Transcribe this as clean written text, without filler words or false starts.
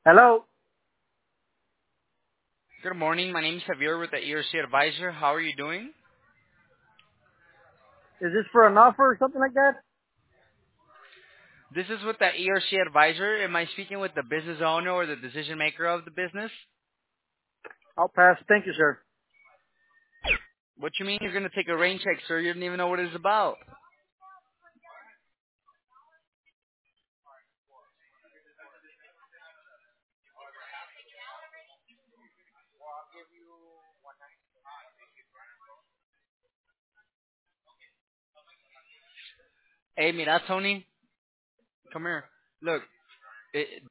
Hello. Good morning. My name is Javier with the ERC Advisor. How are you doing? Is this for an offer or something like that? This is with the ERC Advisor. Am I speaking with the business owner or the decision maker of the business? I'll pass. Thank you, sir. What you mean you're going to take a rain check, sir? You didn't even know what it's about. Hey, mira, Tony. Come here. Look,